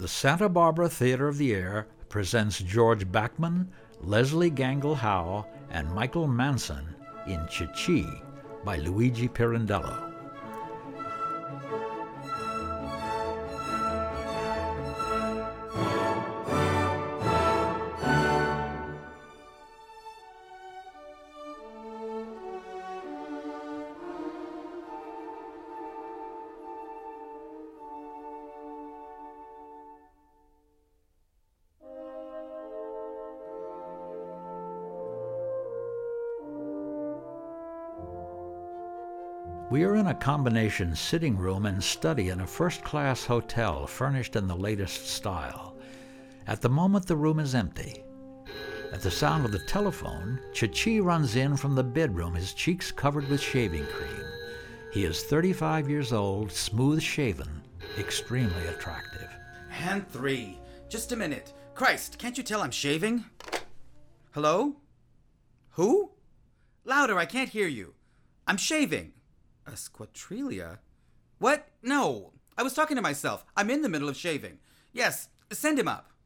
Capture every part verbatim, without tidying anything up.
the Santa Barbara Theater of the Air presents George Bachman, Leslie Gangle Howe, and Michael Manson in Chi-Chi by Luigi Pirandello. We are in a combination sitting room and study in a first-class hotel furnished in the latest style. At the moment, the room is empty. At the sound of the telephone, Chi-Chi runs in from the bedroom, his cheeks covered with shaving cream. He is thirty-five years old, smooth-shaven, extremely attractive. Hand three. Just a minute. Christ, can't you tell I'm shaving? Hello? Who? Louder, I can't hear you. I'm shaving. A squatrelia? What? No. I was talking to myself. I'm in the middle of shaving. Yes, send him up.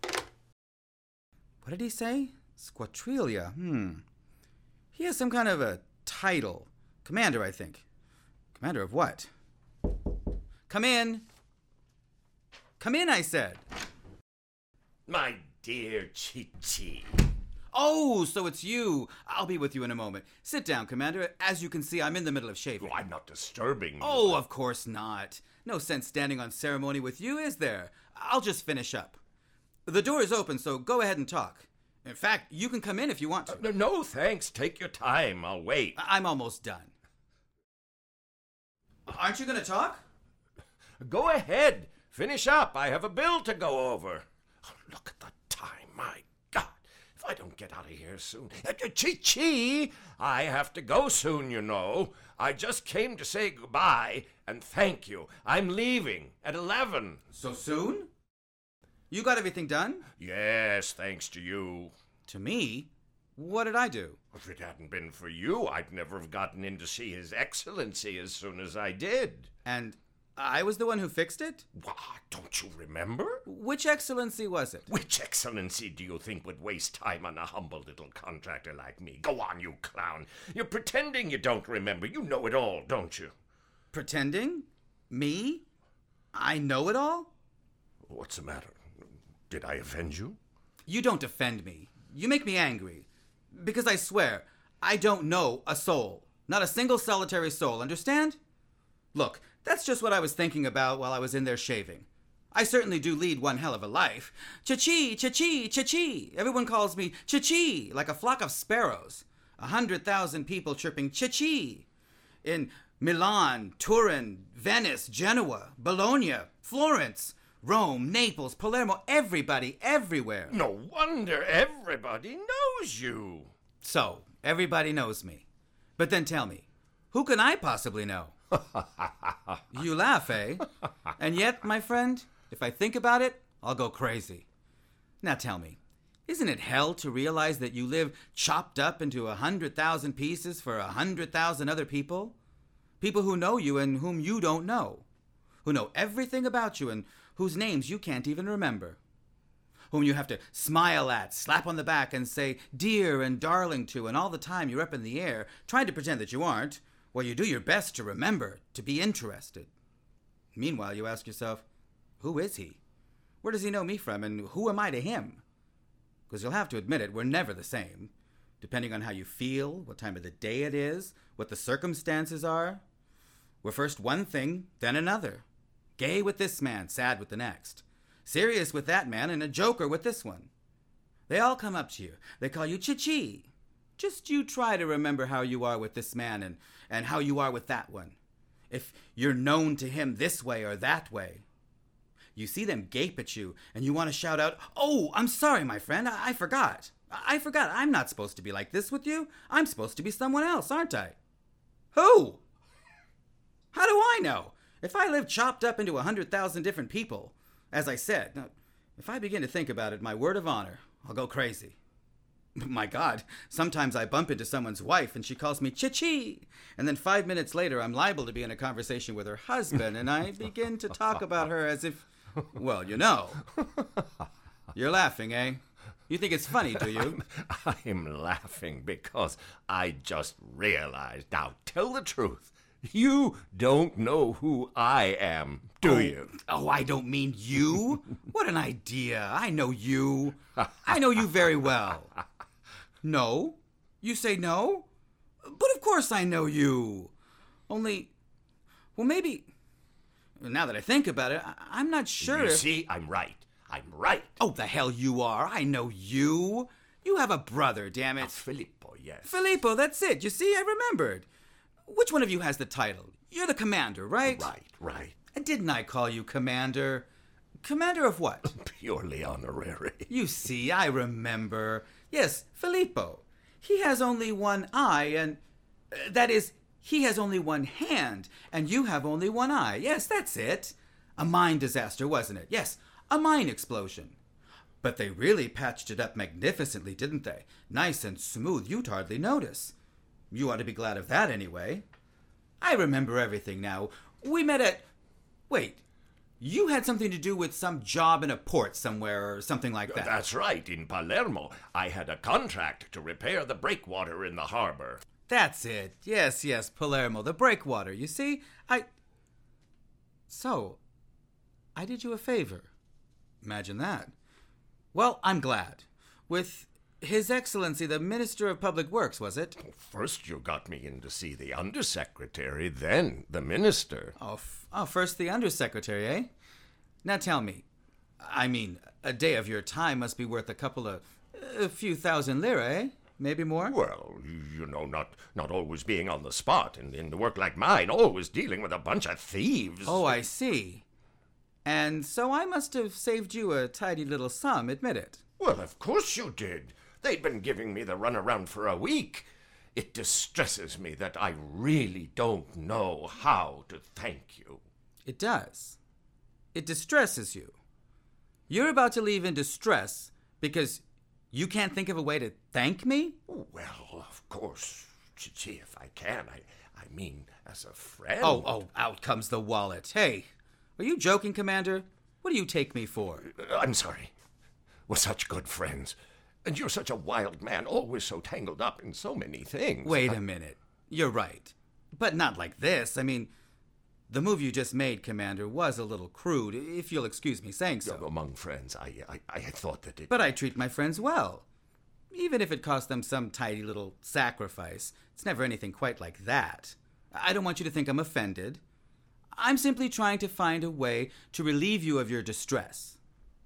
What did he say? Squatrelia. Hmm. He has some kind of a title. Commander, I think. Commander of what? Come in. Come in, I said. My dear Chi-Chi. Oh, so it's you. I'll be with you in a moment. Sit down, Commander. As you can see, I'm in the middle of shaving. Oh, I'm not disturbing you. Oh, of course not. No sense standing on ceremony with you, is there? I'll just finish up. The door is open, so go ahead and talk. In fact, you can come in if you want to. Uh, no, thanks. Take your time. I'll wait. I- I'm almost done. Aren't you going to talk? Go ahead. Finish up. I have a bill to go over. Oh, look at the time. My God. If I don't get out of here soon. Uh, Chi-Chi, I have to go soon, you know. I just came to say goodbye and thank you. I'm leaving at eleven. So soon? You got everything done? Yes, thanks to you. To me? What did I do? If it hadn't been for you, I'd never have gotten in to see His Excellency as soon as I did. And I was the one who fixed it? What, don't you remember? Which excellency was it? Which excellency do you think would waste time on a humble little contractor like me? Go on, you clown. You're pretending you don't remember. You know it all, don't you? Pretending? Me? I know it all? What's the matter? Did I offend you? You don't offend me. You make me angry. Because I swear, I don't know a soul. Not a single solitary soul, understand? Look, that's just what I was thinking about while I was in there shaving. I certainly do lead one hell of a life. Chi-Chi, Chi-Chi, Chi-Chi. Everyone calls me Chi-Chi, like a flock of sparrows. A hundred thousand people chirping Chi-Chi. In Milan, Turin, Venice, Genoa, Bologna, Florence, Rome, Naples, Palermo, everybody, everywhere. No wonder everybody knows you. So, everybody knows me. But then tell me, who can I possibly know? You laugh, eh? And yet, my friend, if I think about it, I'll go crazy. Now tell me, isn't it hell to realize that you live chopped up into a hundred thousand pieces for a hundred thousand other people? People who know you and whom you don't know. Who know everything about you and whose names you can't even remember. Whom you have to smile at, slap on the back, and say dear and darling to, and all the time you're up in the air, trying to pretend that you aren't, while you do your best to remember, to be interested. Meanwhile, you ask yourself, who is he? Where does he know me from, and who am I to him? Because you'll have to admit it, we're never the same. Depending on how you feel, what time of the day it is, what the circumstances are. We're first one thing, then another. Gay with this man, sad with the next. Serious with that man, and a joker with this one. They all come up to you. They call you Chi-Chi. Just you try to remember how you are with this man and, and how you are with that one. If you're known to him this way or that way. You see them gape at you, and you want to shout out, oh, I'm sorry, my friend, I, I forgot. I-, I forgot, I'm not supposed to be like this with you. I'm supposed to be someone else, aren't I? Who? How do I know? If I live chopped up into a hundred thousand different people, as I said, now, if I begin to think about it, my word of honor, I'll go crazy. My God, sometimes I bump into someone's wife and she calls me Chi-Chi. And then five minutes later, I'm liable to be in a conversation with her husband and I begin to talk about her as if Well, you know. You're laughing, eh? You think it's funny, do you? I'm, I'm laughing because I just realized. Now, tell the truth. You don't know who I am, do oh, you? Oh, I don't mean you. What an idea. I know you. I know you very well. No? You say no? But of course I know you. Only, well, maybe, now that I think about it, I- I'm not sure You if... see, I'm right. I'm right. Oh, the hell you are. I know you. You have a brother, damn it. Filippo, yes. Filippo, that's it. You see, I remembered. Which one of you has the title? You're the commander, right? Right, right. And didn't I call you commander? Commander of what? Purely honorary. You see, I remember. Yes, Filippo. He has only one eye, and... Uh, that is, he has only one hand, and you have only one eye. Yes, that's it. A mine disaster, wasn't it? Yes, a mine explosion. But they really patched it up magnificently, didn't they? Nice and smooth, you'd hardly notice. You ought to be glad of that, anyway. I remember everything now. We met at... Wait, you had something to do with some job in a port somewhere or something like that. That's right, in Palermo. I had a contract to repair the breakwater in the harbor. That's it. Yes, yes, Palermo, the breakwater. You see, I... So, I did you a favor. Imagine that. Well, I'm glad. With His Excellency, the Minister of Public Works, was it? First you got me in to see the undersecretary, then the minister. Oh, f- oh, first the Undersecretary, eh? Now tell me, I mean, a day of your time must be worth a couple of... a few thousand lire, eh? Maybe more? Well, you know, not not always being on the spot, and in work like mine, always dealing with a bunch of thieves. Oh, I see. And so I must have saved you a tidy little sum, admit it. Well, of course you did. They'd been giving me the runaround for a week. It distresses me that I really don't know how to thank you. It does. It distresses you. You're about to leave in distress because you can't think of a way to thank me? Well, of course, gee, if I can, I, I mean, as a friend. Oh, oh, out comes the wallet. Hey, are you joking, Commander? What do you take me for? I'm sorry. We're such good friends. And you're such a wild man, always so tangled up in so many things. Wait I... a minute. You're right. But not like this. I mean, the move you just made, Commander, was a little crude, if you'll excuse me saying so. Among friends, I, I, I thought that it... But I treat my friends well. Even if it cost them some tidy little sacrifice, it's never anything quite like that. I don't want you to think I'm offended. I'm simply trying to find a way to relieve you of your distress.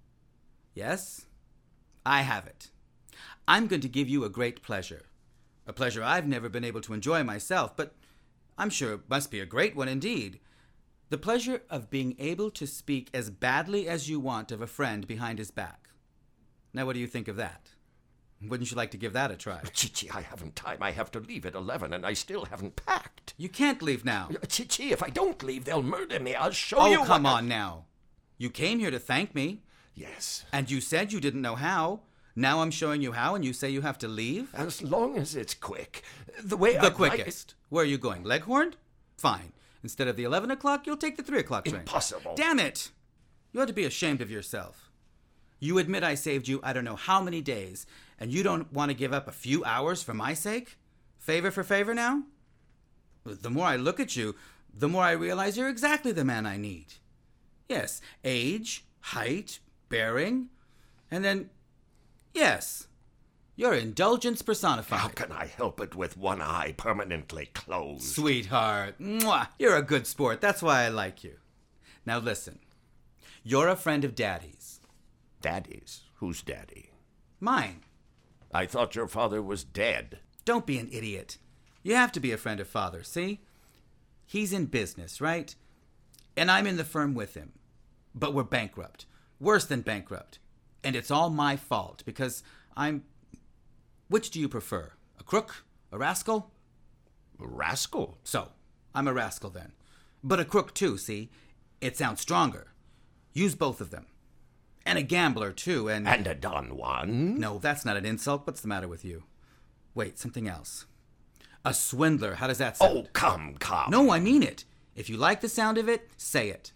Yes, I have it. I'm going to give you a great pleasure. A pleasure I've never been able to enjoy myself, but I'm sure it must be a great one indeed. The pleasure of being able to speak as badly as you want of a friend behind his back. Now, what do you think of that? Wouldn't you like to give that a try? Chichi, I haven't time. I have to leave at eleven, and I still haven't packed. You can't leave now. Chichi, if I don't leave, they'll murder me. I'll show oh, you. Oh, come what... on now. You came here to thank me. Yes. And you said you didn't know how. Now I'm showing you how, and you say you have to leave? As long as it's quick. The way The I'd quickest. Like it... Where are you going? Leghorn? Fine. Instead of the eleven o'clock, you'll take the three o'clock train. Impossible. Damn it! You ought to be ashamed of yourself. You admit I saved you I don't know how many days, and you don't want to give up a few hours for my sake? Favor for favor now? The more I look at you, the more I realize you're exactly the man I need. Yes, age, height, bearing, and then, yes, you're indulgence personified. How can I help it with one eye permanently closed? Sweetheart, mwah, you're a good sport. That's why I like you. Now listen, you're a friend of Daddy's. Daddy's? Who's Daddy? Mine. I thought your father was dead. Don't be an idiot. You have to be a friend of Father, see? He's in business, right? And I'm in the firm with him. But we're bankrupt. Worse than bankrupt. And it's all my fault, because I'm... Which do you prefer? A crook? A rascal? A rascal? So, I'm a rascal then. But a crook too, see? It sounds stronger. Use both of them. And a gambler too, and... And a Don Juan? No, that's not an insult. What's the matter with you? Wait, something else. A swindler. How does that sound? Oh, come, come. No, I mean it. If you like the sound of it, say it.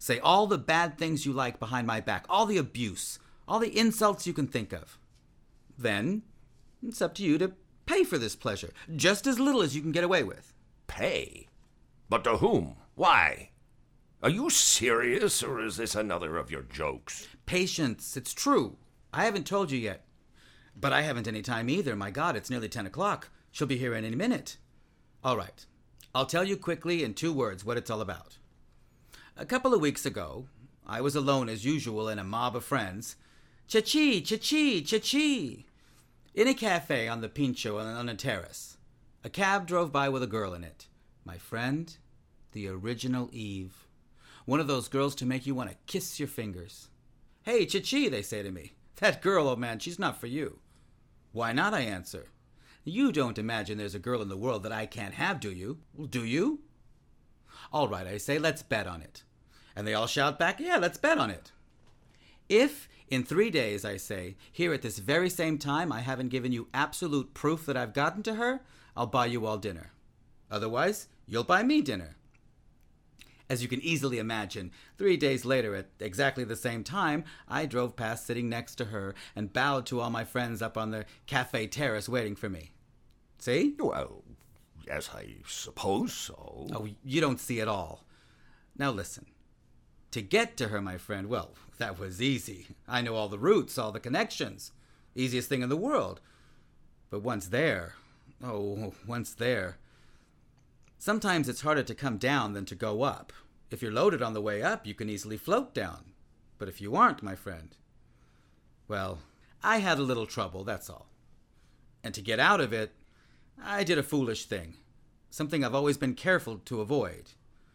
Say all the bad things you like behind my back, all the abuse, all the insults you can think of. Then, it's up to you to pay for this pleasure, just as little as you can get away with. Pay? But to whom? Why? Are you serious, or is this another of your jokes? Patience, it's true. I haven't told you yet. But I haven't any time either. My God, it's nearly ten o'clock. She'll be here in any minute. All right. I'll tell you quickly in two words what it's all about. A couple of weeks ago, I was alone as usual in a mob of friends. Cha-chi, cha-chi, cha-chi. In a cafe on the Pincho on a terrace. A cab drove by with a girl in it. My friend, the original Eve. One of those girls to make you want to kiss your fingers. Hey, cha-chi, they say to me. That girl, old man, she's not for you. Why not, I answer. You don't imagine there's a girl in the world that I can't have, do you? Well, do you? All right, I say, let's bet on it. And they all shout back, yeah, let's bet on it. If, in three days, I say, here at this very same time, I haven't given you absolute proof that I've gotten to her, I'll buy you all dinner. Otherwise, you'll buy me dinner. As you can easily imagine, three days later, at exactly the same time, I drove past sitting next to her and bowed to all my friends up on the cafe terrace waiting for me. See? Well, yes, I suppose so. Oh, you don't see it all. Now listen. To get to her, my friend, well, that was easy. I know all the routes, all the connections. Easiest thing in the world. But once there, oh, once there. Sometimes it's harder to come down than to go up. If you're loaded on the way up, you can easily float down. But if you aren't, my friend, well, I had a little trouble, that's all. And to get out of it, I did a foolish thing. Something I've always been careful to avoid.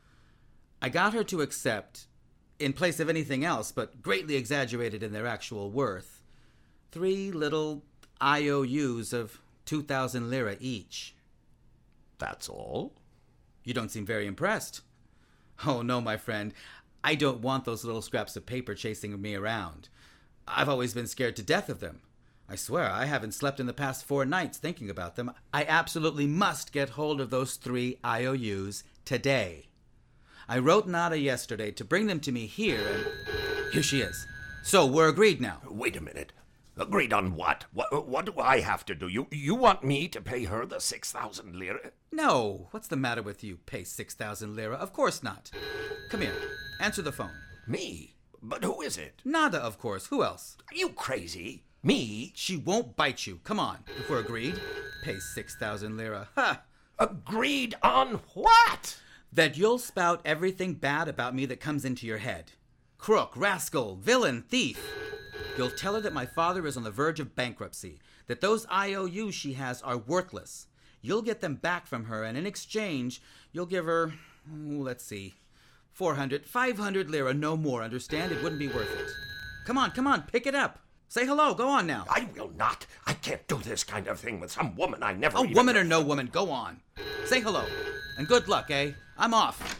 I got her to accept, in place of anything else, but greatly exaggerated in their actual worth, three little I O Us of two thousand lira each. That's all? You don't seem very impressed. Oh, no, my friend. I don't want those little scraps of paper chasing me around. I've always been scared to death of them. I swear I haven't slept in the past four nights thinking about them. I absolutely must get hold of those three I O Us today. I wrote Nada yesterday to bring them to me here, and here she is. So we're agreed now. Wait a minute. Agreed on what? What, what do I have to do? You you want me to pay her the six thousand lira? No. What's the matter with you? Pay six thousand lira? Of course not. Come here. Answer the phone. Me? But who is it? Nada, of course. Who else? Are you crazy? Me? She won't bite you. Come on. If we're agreed, pay six thousand lira. Ha! Agreed on what? That you'll spout everything bad about me that comes into your head. Crook, rascal, villain, thief. You'll tell her that my father is on the verge of bankruptcy, that those I O Us she has are worthless. You'll get them back from her, and in exchange, you'll give her, oh, let's see, four hundred, five hundred lira, no more, understand? It wouldn't be worth it. Come on, come on, pick it up. Say hello, go on now. I will not. I can't do this kind of thing with some woman I never Oh, even... woman or no woman, go on. Say hello, and good luck, eh? I'm off.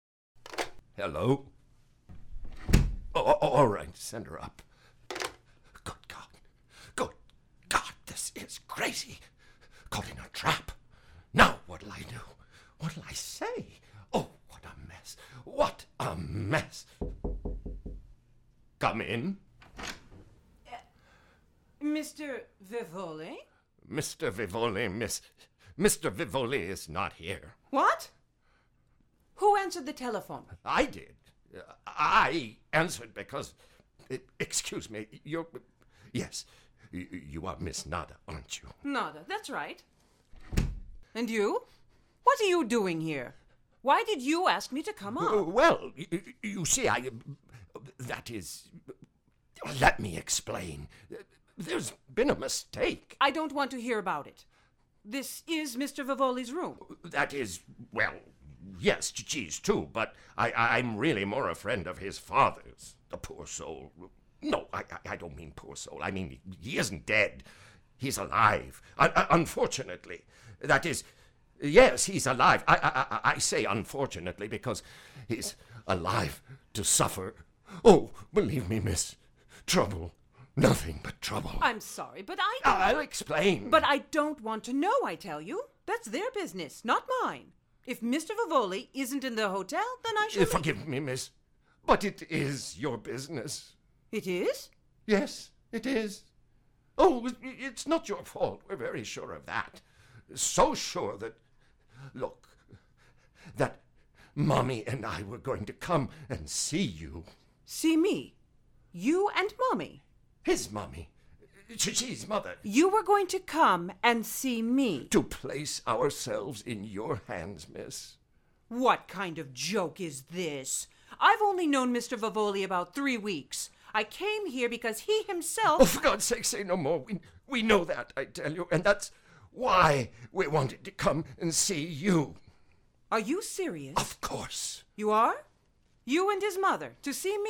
Hello? Oh, oh, all right, send her up. Good God. Good God, this is crazy. Caught in a trap. Now what'll I do? What'll I say? Oh, what a mess. What a mess. Come in. Uh, Mister Vivoli? Mister Vivoli, Miss... Mister Vivoli is not here. What? Who answered the telephone? I did. Uh, I answered because... uh, excuse me, you're... Yes, you, you are Miss Nada, aren't you? Nada, that's right. And you? What are you doing here? Why did you ask me to come Uh, up? well, you, you see, I... That is... Let me explain. There's been a mistake. I don't want to hear about it. This is Mister Vivoli's room. That is, well, yes, Chichi's too, but I, I'm really more a friend of his father's. The poor soul. No, I, I don't mean poor soul. I mean, he isn't dead. He's alive. Un- unfortunately. That is, yes, he's alive. I, I, I say unfortunately because he's alive to suffer. Oh, believe me, miss, trouble. Nothing but trouble. I'm sorry, but I don't... I'll explain. But I don't want to know, I tell you. That's their business, not mine. If Mister Vivoli isn't in the hotel, then I shall... Forgive me, miss. But it is your business. It is? Yes, it is. Oh, it's not your fault. We're very sure of that. So sure that, look, that Mommy and I were going to come and see you. See me? You and Mommy? His mommy. Chi-Chi's mother. You were going to come and see me? To place ourselves in your hands, miss. What kind of joke is this? I've only known Mister Vivoli about three weeks. I came here because he himself... Oh, for God's sake, say no more. We, we know that, I tell you, and that's why we wanted to come and see you. Are you serious? Of course. You are? You and his mother, to see me?